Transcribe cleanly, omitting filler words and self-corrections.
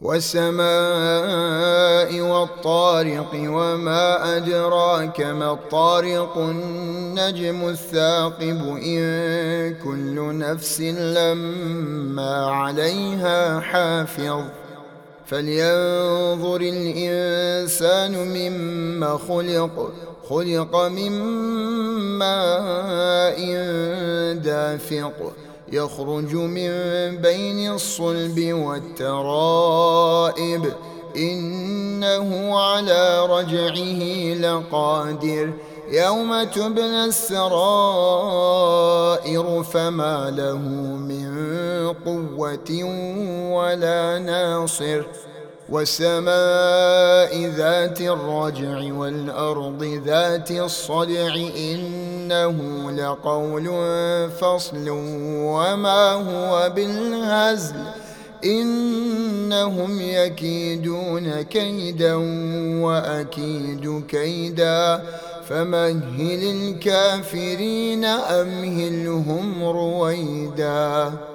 والسماء والطارق وما أدراك ما الطارق النجم الثاقب إن كل نفس لما عليها حافظ فلينظر الإنسان مما خلق من ماء دافق يخرج من بين الصلب والترائب إنه على رجعه لقادر يوم تبلى السرائر فما له من قوة ولا ناصر والسماء ذات الرجع والأرض ذات الصدع إنه لقول فصل وما هو بالهزل إنهم يكيدون كيدا وأكيد كيدا فمهل الكافرين أمهلهم رويدا.